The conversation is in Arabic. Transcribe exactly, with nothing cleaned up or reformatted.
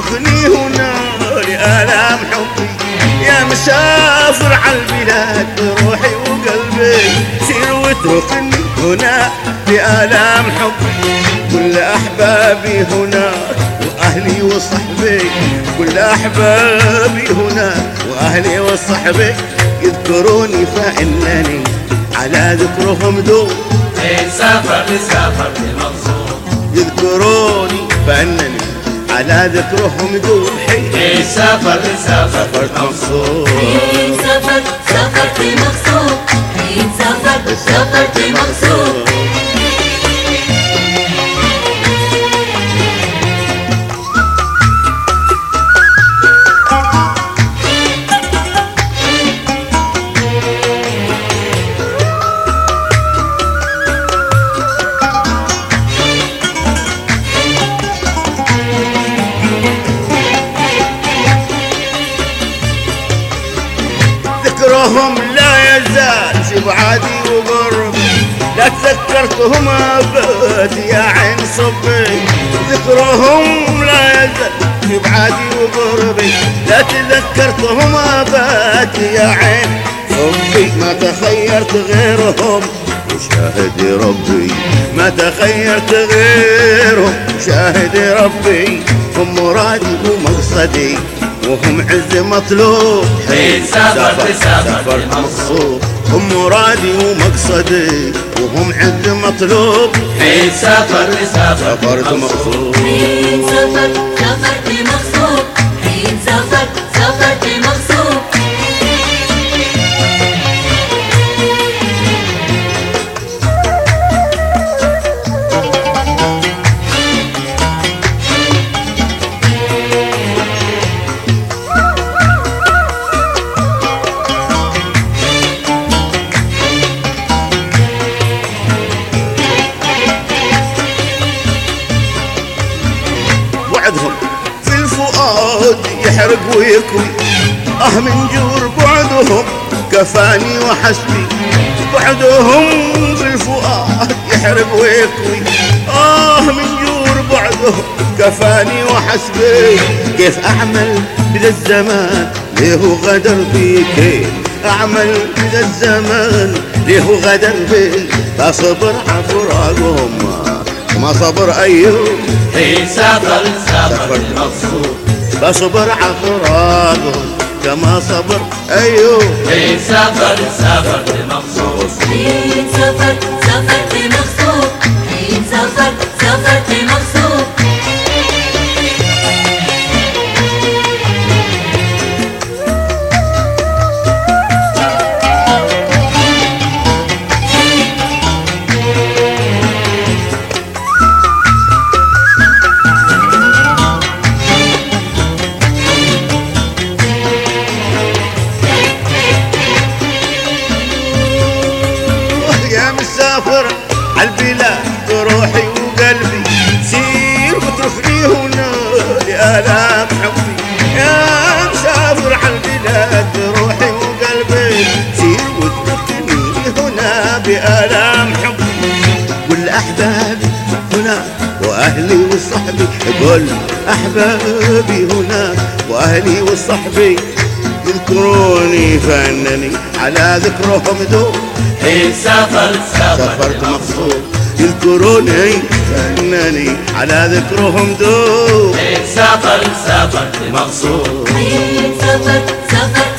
واتركني هنا لآلام حبي. يا مسافر عالبلاد بروحي وقلبي، سير واتركني هنا لآلام حبي. كل أحبابي هناك وأهلي وصحبي، كل أحبابي هناك وأهلي وصحبي يذكروني فإنني على ذكرهم دوم. سافر سافر بمقصود، يذكروني فإنني على ذكرهم دوم. حي سافر سافر بمقصود، سافر سافر بمقصود، سافر سافر بمقصود. ذكرهم لا يزال في بعادي وقربي، لا تذكرتهم أبد يا عين صبي. ذكرهم لا يزال في بعادي وقربي، لا تذكرتهم أبد يا عين صبي. ما تخيرت غيرهم وشاهد ربي، ما تخيرت غيرهم شاهد ربي. هم مرادي ومقصدي وهم عز مطلوب. حي سافر سافر بمقصود، هم مرادي ومقصدي وهم عز مطلوب. حي سافر سافر بمقصود، سافر سافر بمقصود، سافر سافر بمقصود. وعدهم في الفؤاد يحرق ويكوي، اه من جور بعدهم كفاني وحسبي. بعدهم في الفؤاد يحرق ويكوي، اه من جور بعدهم كفاني وحسبي. كيف اعمل بذا الزمان ليه غدر بي، كيف اعمل بذا الزمان ليه غدر بي. اصبر على فراقهم ما صبر ايوب. حي سافر سافر بمقصود، بصبر على فراقهم كما صبر ايوب. حي سافر سافر بمقصود، سافر سافر بمقصود، سافر سافر بمقصود. مسافر عالبلاد بروحي وقلبي، سير واتركني هنا لآلام حبي. يا مسافر عالبلاد بروحي وقلبي، سير واتركني هنا بآلام حبي. كل أحبابي هنا وأهلي وصحبي، كل أحبابي هنا وأهلي وصحبي يذكروني فأنني على ذكرهم دوم. حي سافر سافرت مقصود، يذكروني فأنني على ذكرهم دوم. حي سافر سافر بمقصود، سافر سافر